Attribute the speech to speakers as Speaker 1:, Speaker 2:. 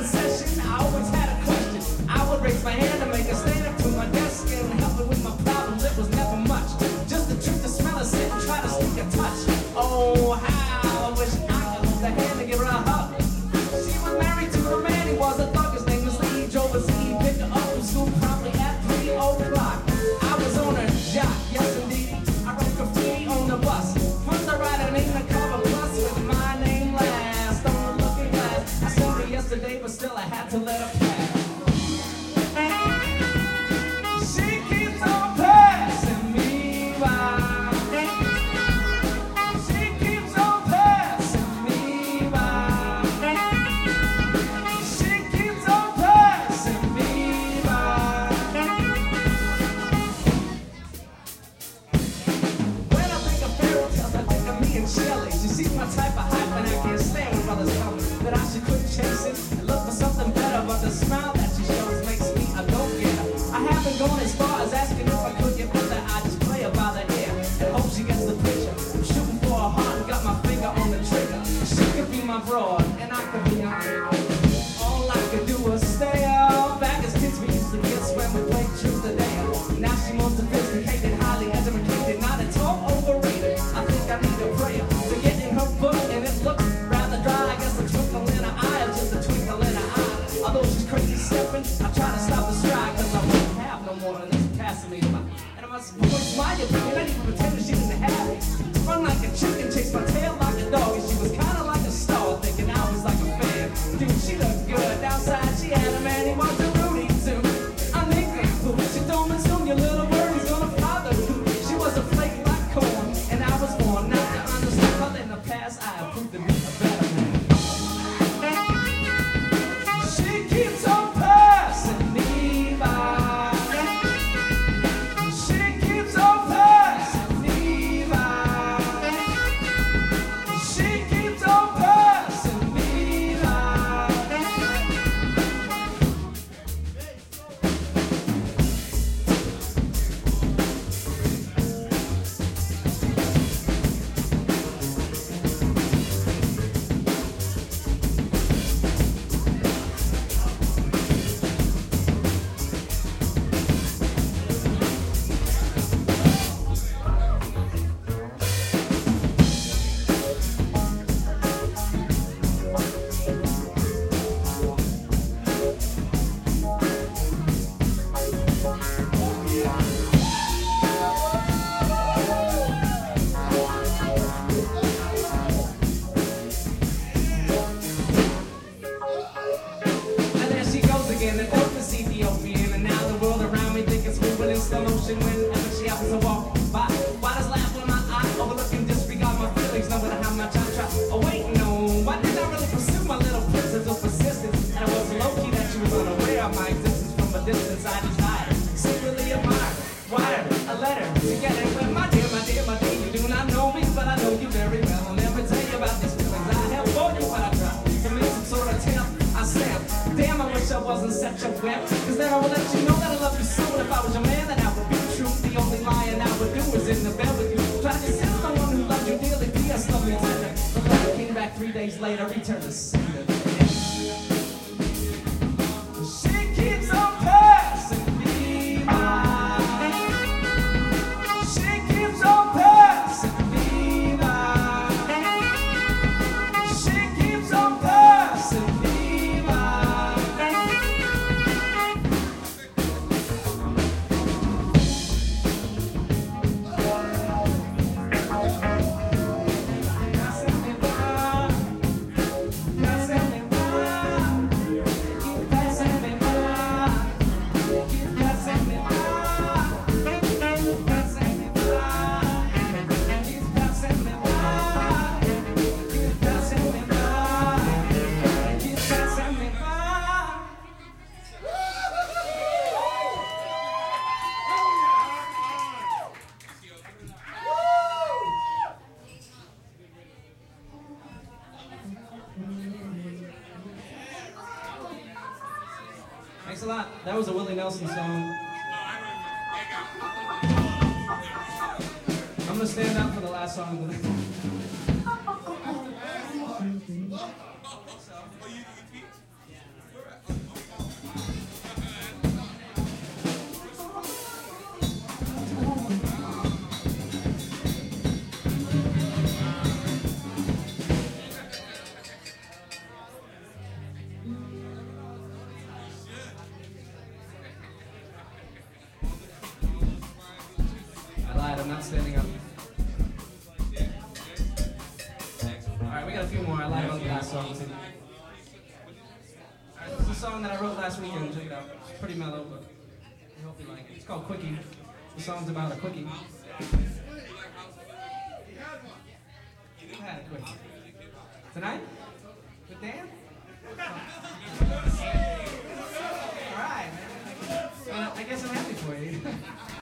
Speaker 1: in session, I always had a question. I would raise my hand and make a stand up to my desk and help me with my problems. It was never much. Just the truth, the smell of sit and try to sneak a touch. Oh, how I wish I could hold the hand and give her a hug. She was married to a man, he was a thug. His name was Lee. Drove a Z, picked her up from school probably at 3 o'clock. I was on a jock, yes indeed. I wrote graffiti on the bus. First I write a name in the cover plus with my name last. On the looking glass, I saw her yesterday, but still I had to let her pass. She keeps on passing me by. She keeps on passing me by. She keeps on passing me by. When I think of fairy tales, I think of me and Shelley. She sees my type of hype and I can't stand when brothers tell me that I should quit chasing and look for something better, but the smile that she shows makes me a go-getter. I haven't gone as far as asking if I could get with her. I just play her by the ear and hope she gets the picture. I'm shooting for a heart and got my finger on the trigger. She could be my broad and I could be her. All I could do was stay up. Back as kids we used to kiss when we played truth or dare. Now she more sophisticated, highly educated, not at all overrated. I think I need a prayer to get in her book and it looks rather dry. I guess a twinkle in her eye is just a twinkle in her eye. Although she's crazy stepping, I try to stop the stride cause I won't have no more than this passing me by. And I must voice my opinion, I didn't pretend that she didn't have it. Sprung like a chicken, chased my tail like a dog, and she was kinda like a star, thinking I was like a fan. Dude, she looked good. Outside she had a man, he was a Rudy too. I'm thinking, she told me soon your little birdie's gonna fly the coop. She was a flake like corn, and I was born not to understand. But in the past I have proved to be a better man. She keeps on passing me by. She keeps on passing me by. She keeps on passing me by. And there she goes again, the dope is Ethiopian. And now the world around me think it's moving in slow motion whenever she happens to walk by. Why does laugh when my eye overlooking disregard my feelings, knowing how much I try? Oh wait, no, why did I really pursue my little princess of persistence? And it was low-key that she was unaware of my existence from a distance. I desired, secretly admired, wired a letter to get it with my dear, my dear, my dear. You do not know me, but I know you very well. I'll never tell you about these feelings I have for you, but I try to make some sort of attempt. I snap. Damn, I wish I wasn't such a wimp, cause then I would let you know that I love you so. And if I was your man, then I would be true. The only lying I would do is in the bed with you. Try to consider someone who loved you dearly. P.S. love me tender. The letter came back 3 days later, returned to sender. She keeps on passing me by. She keeps on passing me by. She keeps on passing me by. Thanks a lot. That was a Willie Nelson song. I'm gonna stand up for the last song of the night. not standing up. Alright, we got a few more. I lied about the last song too. Alright, this is a song that I wrote last weekend. Check it out. It's pretty mellow, but I hope you like it. It's called Quickie. The song's about a quickie. Who had a quickie? Tonight? With Dan?